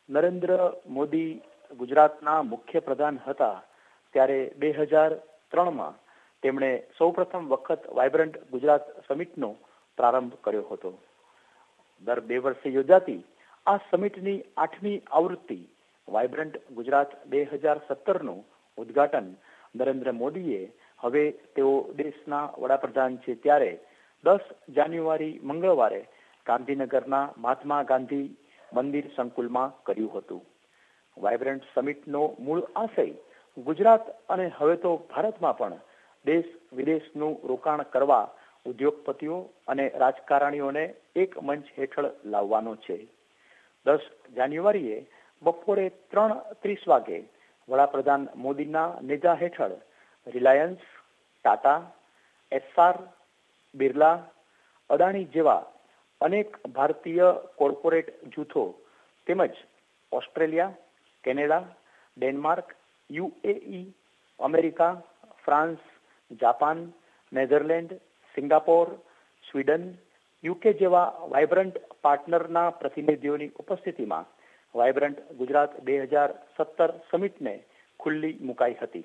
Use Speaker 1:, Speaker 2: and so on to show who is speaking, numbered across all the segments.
Speaker 1: નરેન્દ્ર મોદી ગુજરાતના મુખ્ય પ્રધાન હતા ત્યારે 2003માં તેમણે સૌપ્રથમ વખત વાઇબ્રન્ટ ગુજરાત સમિટનો પ્રારંભ કર્યો હતો. દર 2 વર્ષે યોજાતી આ સમિટની 8મી આવૃત્તિ વાઇબ્રન્ટ ગુજરાત 2017નું ઉદ્ઘાટન નરેન્દ્ર મોદીએ, હવે તેઓ દેશના વડાપ્રધાન છે ત્યારે 10 જાન્યુઆરી મંગળવારે ગાંધીનગરના મહાત્મા ગાંધી મંદિર સંકુલમાં કર્યું હતું. વાઇબ્રન્ટ સમિટનો મૂળ આશય ગુજરાત અને હવે તો ભારતમાં પણ દેશ વિદેશનું રોકાણ કરવા ઉદ્યોગપતિઓ અને રાજકારણીઓને એક મંચ હેઠળ લાવવાનો છે. 10 જાન્યુઆરીએ બપોરે 3:30 વાગે વડાપ્રધાન મોદીના નેજા હેઠળ રિલાયન્સ, ટાટા, એસ્સાર, બિરલા, અદાણી જેવા અનેક ભારતીય કોર્પોરેટ જૂથો તેમજ Australia, Canada, Denmark, UAE, America, France, Japan, Netherland, Singapore, Sweden, UK જેવા વાઇબ્રન્ટ પાર્ટનરના પ્રતિનિધિઓની ઉપસ્થિતિમાં વાઇબ્રન્ટ ગુજરાત 2017 સમિટને ખુલ્લી મુકાઈ હતી.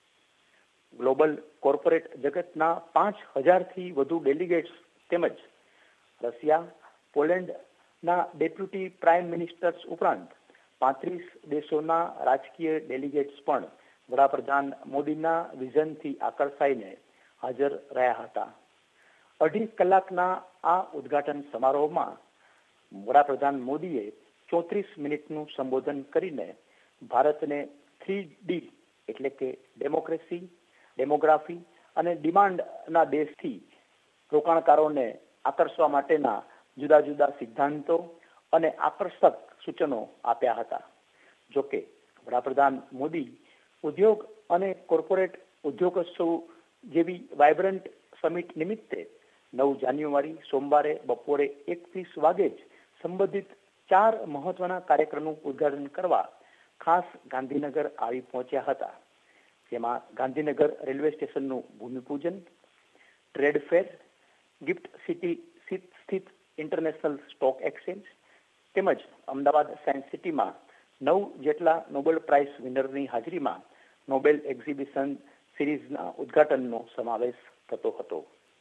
Speaker 1: ગ્લોબલ કોર્પોરેટ જગતના 5000થી વધુ ડેલિગેટ્સ તેમજ રશિયા, પોલેન્ડના ડેપ્યુટી પ્રાઇમ મિનિસ્ટર્સ ઉપરાંત 35 દેશોના રાજકીય ડેલિગેટ્સ પણ વડાપ્રધાન મોદીના વિઝનથી આકર્ષાઈને હાજર રહ્યા હતા. 2.5 કલાકના આ ઉદ્ઘાટન સમારોહમાં વડાપ્રધાન મોદીએ 34 મિનિટનું સંબોધન કરીને ભારતને 3D એટલે કે ડેમોક્રેસી, ડેમોગ્રાફી અને ડિમાન્ડના દેશથી રોકાણકારોને આકર્ષવા માટેના જુદા જુદા સિદ્ધાંતો અને આકર્ષક સૂચનો આપ્યા હતા. જોકે વડાપ્રધાન મોદી ઉદ્યોગ અને કોર્પોરેટ ઉદ્યોગોત્સવ જેવી વાઇબ્રન્ટ સમિટ નિમિત્તે 9 જાન્યુઆરી સોમવારે બપોરે 1:30 વાગે જ સંબંધિત 4 મહત્વના કાર્યક્રમનું ઉદ્ઘાટન કરવા ખાસ ગાંધીનગર આવી પહોંચ્યા હતા. જેમાં ગાંધીનગર રેલવે સ્ટેશનનું ભૂમિપૂજન, ટ્રેડ ફેર, ગિફ્ટ સિટી સ્થિત ઇન્ટરનેશનલ સ્ટોક એક્સચેન્જ તેમજ અમદાવાદ સાયન્સ સિટીમાં 9 જેટલા નોબેલ પ્રાઇઝ વિનરની હાજરીમાં નોબેલ એક્ઝિબિશન સિરીઝના ઉદ્ઘાટનનો સમાવેશ થતો હતો.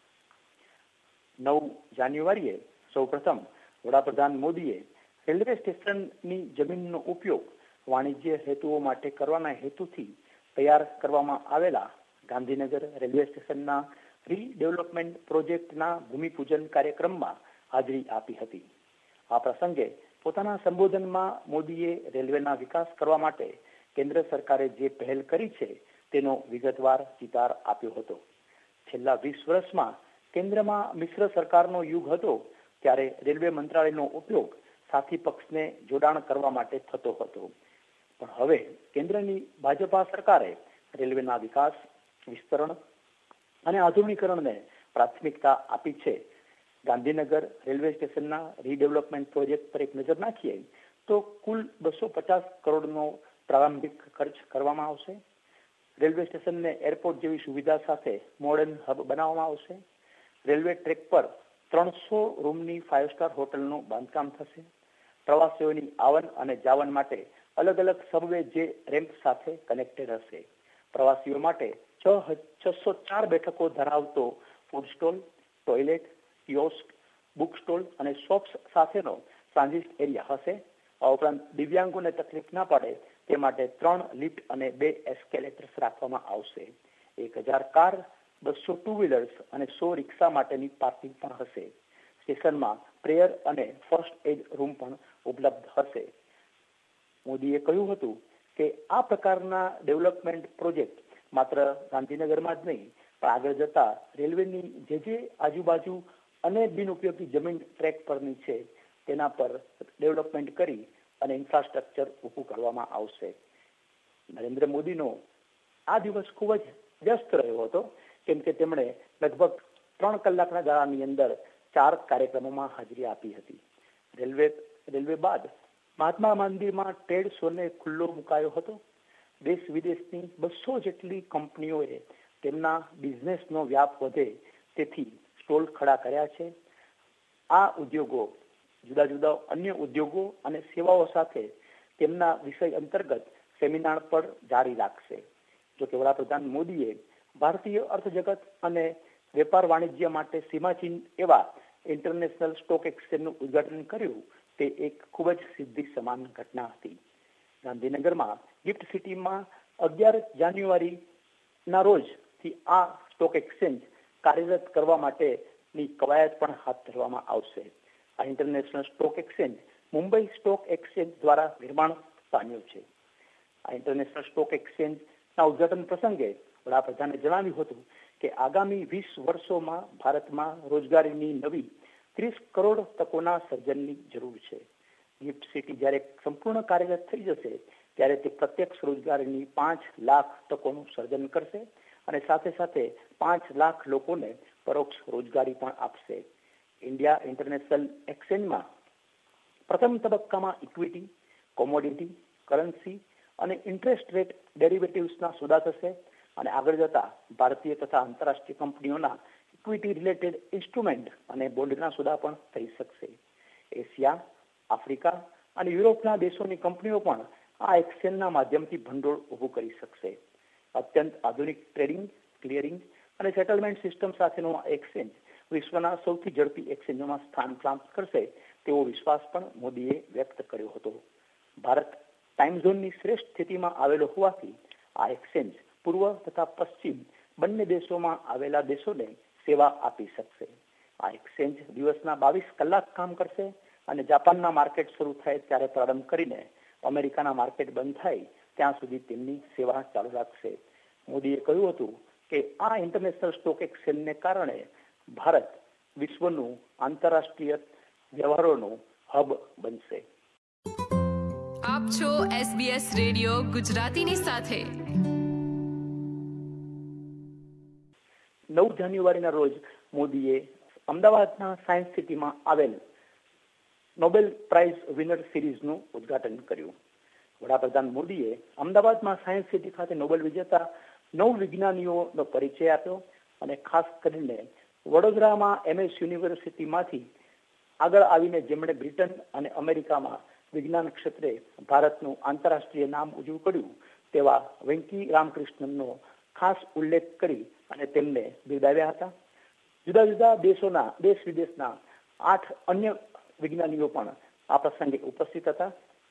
Speaker 1: 9 જાન્યુઆરીએ સૌપ્રથમ વડાપ્રધાન મોદીએ રેલવે સ્ટેશનની જમીનનો ઉપયોગ વાણિજ્ય હેતુઓ માટે કરવાના હેતુથી તૈયાર કરવામાં આવેલા ગાંધીનગર રેલવે સ્ટેશનના રીડેવલપમેન્ટ પ્રોજેક્ટના ભૂમિપૂજન કાર્યક્રમમાં હાજરી આપી હતી. આ પ્રસંગે પોતાના સંબોધનમાં મોદીએ રેલવેના વિકાસ કરવા માટે કેન્દ્ર સરકારે જે પહેલ કરી છે તેનો વિગતવાર ચિતાર આપ્યો હતો. છેલ્લા 20 વર્ષમાં કેન્દ્રમાં મિશ્ર સરકારનો યુગ હતો ત્યારે રેલવે મંત્રાલયનો ઉપયોગ સાથી પક્ષને જોડાણ કરવા માટે થતો હતો. પણ હવે કેન્દ્રની ભાજપા સરકારે રેલવેના વિકાસ, વિસ્તરણ અને આધુનિકરણને પ્રાથમિકતા આપી છે. ગાંધીનગર રેલવે સ્ટેશનના રીડેવલપમેન્ટ પ્રોજેક્ટ પર એક નજર નાખીએ તો કુલ 250 કરોડનો પ્રારંભિક ખર્ચ કરવામાં આવશે. રેલવે સ્ટેશનને એરપોર્ટ જેવી સુવિધા સાથે મોડર્ન હબ બનાવવામાં આવશે. રેલવે ટ્રેક પર 300 રૂમની 5 સ્ટાર હોટલનું બાંધકામ થશે. પ્રવાસીઓની આવન અને જાવન માટે અલગ અલગ સબવે જે રેમ્પ સાથે કનેક્ટેડ હશે. પ્રવાસીઓ માટે 604 બેઠકો ધરાવતો food stall, toilet, kiosk, book stall અને શોપ્સ સાથેનો ટ્રાન્ઝિટ એરિયા હશે. આ ઉપરાંત દિવ્યાંગોને તકલીફ ના પડે તે માટે 3 લિફ્ટ અને 2 એસ્કેલેટર્સ રાખવામાં આવશે. 1000 કાર, 200 ટુ વ્હીલર્સ અને 100 રિક્ષા માટેની પાર્કિંગ પણ હશે. સ્ટેશનમાં પ્રેયર અને ફર્સ્ટ એડ રૂમ પણ ઉપલબ્ધ હશે. મોદીએ કહ્યું હતું કે આ પ્રકારના ડેવલપમેન્ટ પ્રોજેક્ટ માત્ર ગાંધીનગરમાં જ નહીં પણ આગળ જતા રેલવેની જે આજુબાજુ અને બિનઉપયોગી જમીન ટ્રેક પરની છે તેના પર ડેવલપમેન્ટ કરી અને ઇન્ફ્રાસ્ટ્રક્ચર ઊભું કરવામાં આવશે. નરેન્દ્ર મોદીનો આ દિવસ ખૂબ જ વ્યસ્ત રહ્યો હતો કેમ કે તેમણે લગભગ 3 કલાકના ગાળાની અંદર 4 કાર્યક્રમોમાં હાજરી આપી હતી. રેલવે બાદ મહાત્મા મંદિરમાં ટ્રેડ શોને ખુલ્લો મુકાયો હતો. દેશ વિદેશની 200 જેટલી કંપનીઓએ તેમના બિઝનેસનો વ્યાપ વધે તેથી સ્ટોલ ખડા કર્યા છે. આ ઉદ્યોગો જુદા જુદા અન્ય ઉદ્યોગો અને સેવાઓ સાથે તેમના વિષય અંતર્ગત સેમિનાર પર જારી રાખશે. જોકે વડાપ્રધાન મોદીએ ભારતીય અર્થજગત અને વેપાર વાણિજ્ય માટે સીમાચિહ્ન એવા ઇન્ટરનેશનલ સ્ટોક એક્સચેન્જનું ઉદઘાટન કર્યું તે એક ખૂબ જ સિદ્ધિ સમાન ઘટના હતી. ગાંધીનગરમાં ગિફ્ટ સિટીમાં 11 જાન્યુઆરીના રોજથી આ સ્ટોક એક્સચેન્જ કાર્યરત કરવા માટેની કવાયત પણ હાથ ધરવામાં આવશે. આ international stock exchange Mumbai stock exchange દ્વારા નિર્માણ પામ્યું છે. આ ઇન્ટરનેશનલ સ્ટોક એક્સચેન્જના ઉદઘાટન પ્રસંગે વડાપ્રધાને જણાવ્યું હતું કે આગામી 20 વર્ષોમાં ભારતમાં રોજગારીની નવી 30 કરોડ તકોના સર્જનની જરૂર છે. ગિફ્ટ સિટી જ્યારે સંપૂર્ણ કાર્યરત થઈ જશે ત્યારે તે પ્રત્યક્ષ રોજગારીની 5 લાખ તકોનું સર્જન કરશે અને સાથે સાથે 5 લાખ લોકોને પરોક્ષ રોજગારી પણ આપશે. ઇન્ડિયા ઇન્ટરનેશનલ એક્સચેન્જમાં પ્રથમ તબક્કામાં ઇક્વિટી, કોમોડિટી, કરન્સી અને ઇન્ટરેસ્ટ રેટ ડેરિવેટિવ્સના સોદા થશે અને આગળ જતા ભારતીય તથા આંતરરાષ્ટ્રીય કંપનીઓના ઇક્વિટી રિલેટેડ ઇન્સ્ટ્રુમેન્ટ અને બોન્ડના સોદા પણ થઈ શકશે. એશિયા, આફ્રિકા અને યુરોપના દેશોની કંપનીઓ પણ આ એક્સચેન્જના માધ્યમથી ભંડોળ ઊભું કરી શકશે. અત્યંત આધુનિક ટ્રેડિંગ, ક્લિયરિંગ અને સેટલમેન્ટ સિસ્ટમ સાથેનું આ એક્સચેન્જ વિશ્વના સૌથી ઝડપી એક્સચેન્જોમાં સ્થાન પ્રાપ્ત કરશે તેવો વિશ્વાસ પણ મોદીએ વ્યક્ત કર્યો હતો. ભારત ટાઈમ ઝોનની શ્રેષ્ઠ સ્થિતિમાં આવેલો હોવાથી આ એક્સચેન્જ પૂર્વ તથા પશ્ચિમ બંને દેશોમાં આવેલા દેશોને સેવા આપી શકશે. આ એક્સચેન્જ દિવસના 22 કલાક કામ કરશે અને જાપાનના માર્કેટ શરૂ થાય ત્યારે પ્રારંભ કરીને અમેરિકાના માર્કેટ બંધ થાય ત્યાં સુધી તેમની સેવા ચાલુ રાખશે. મોદીએ કહ્યું હતું કે આ ઇન્ટરનેશનલ સ્ટોક એક્સચેન્જને કારણે ભારત વિશ્વનું આંતરરાષ્ટ્રીય વ્યવહારોનું હબ બનશે.
Speaker 2: આપ છો SBS રેડિયો ગુજરાતીની સાથે.
Speaker 1: 9 જાન્યુઆરીના રોજ મોદીએ અમદાવાદના સાયન્સ સિટીમાં આવેલ નોબેલ પ્રાઇઝ વિનર સિરીઝનું ઉદઘાટન કર્યું. વડાપ્રધાન મોદીએ અમદાવાદમાં સાયન્સ સિટી ખાતે નોબેલ વિજેતા 9 વિજ્ઞાનીઓનો પરિચય આપ્યો અને ખાસ કરીને વડોદરામાં MS યુનિવર્સિટીમાંથી આગળ આવીને જેમણે બ્રિટન અને અમેરિકામાં વિજ્ઞાન ક્ષેત્રે ભારતનું આંતરરાષ્ટ્રીય નામ ઉજળું કર્યું તેવા વેંકી રામકૃષ્ણનનો ખાસ ઉલ્લેખ કરી અને તેમને બિરદાવ્યા હતા. જુદા જુદા દેશ વિદેશના 8 અન્ય વિજ્ઞાનીઓ પણ આ પ્રસંગે ઉપસ્થિત હતા.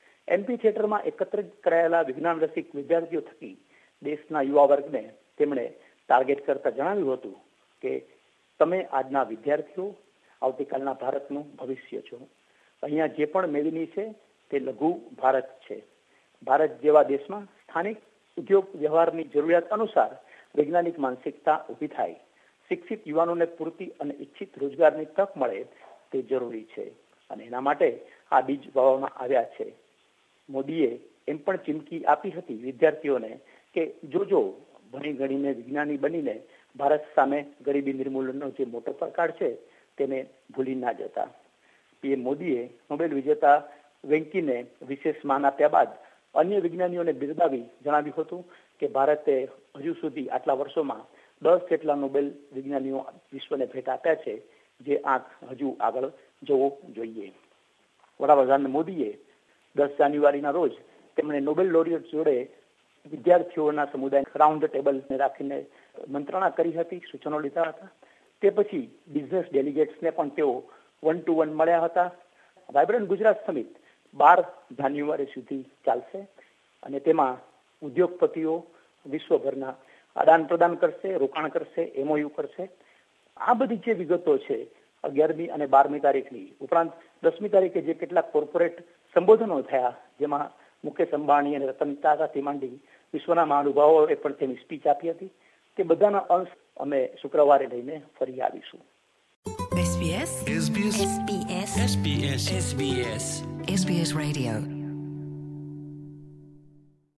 Speaker 1: MP થિયેટરમાં એકત્રિત કરાયેલા વિજ્ઞાન રસિક વિદ્યાર્થીઓ થકી દેશના યુવા વર્ગને તેમણે ટાર્ગેટ કરતા જણાવ્યું હતું કે તમે આજના વિદ્યાર્થીઓ આવતીકાલના ભારતનું ભવિષ્ય છો. અહીંયા જે પણ મેદની છે તે લઘુ ભારત છે. ભારત જેવા દેશમાં સ્થાનિક ઉદ્યોગ વ્યવહારની જરૂરિયાત અનુસાર વૈજ્ઞાનિક માનસિકતા ઊભી થાય, શિક્ષિત યુવાનોને પૂરતી અને ઈચ્છિત રોજગારની તક મળે તે જરૂરી છે અને એના માટે આ બીજ વાવવામાં આવ્યા છે. મોદીએ એમ પણ ચીમકી આપી હતી વિદ્યાર્થીઓને કે જો ભણી ગણીને વિજ્ઞાની બનીને ભારત સામે ગરીબી નિર્મૂલનનો જે મોટો પડકાર છે તેને ભૂલી ના જતા. PM મોદીએ નોબેલ વિજેતા વેંકીને વિશેષ માન આપ્યા બાદ અન્ય વિજ્ઞાનીઓને બિરદાવી જણાવ્યું હતું કે ભારતે હજુ સુધી આટલા વર્ષોમાં 10 જેટલા નોબેલ વિજ્ઞાનીઓ વિશ્વને ભેટ આપ્યા છે, જે આંક હજુ આગળ જવો જોઈએ. વડાપ્રધાન મોદીએ 10 જાન્યુઆરીના રોજ તેમણે નોબેલ લોરિયટ જોડે વિદ્યાર્થીઓના સમુદાય રાઉન્ડ ટેબલને રાખીને મંત્રણા કરી હતી, સૂચનો લીધા હતા. તે પછી બિઝનેસ ડેલિગેટ્સને પણ તેઓ 1-to-1 મળ્યા હતા. વાયબ્રન્ટ ગુજરાત સમિટ 12 જાન્યુઆરી સુધી ચાલશે અને તેમાં ઉદ્યોગપતિઓ વિશ્વભરના આદાન પ્રદાન કરશે, રોકાણ કરશે, MOU કરશે. આ બધી જે વિગતો છે 11મી અને 12મી તારીખની ઉપરાંત 10મી તારીખે જે કેટલાક કોર્પોરેટ સંબોધનો થયા જેમાં મુકેશ અંબાણી અને રતન ટાટાથી માંડી વિશ્વના મહાનુભાવોએ પણ તેની સ્પીચ આપી હતી, તે બધાના અંશ અમે શુક્રવારે લઈને ફરી આવીશું.
Speaker 2: SBS Radio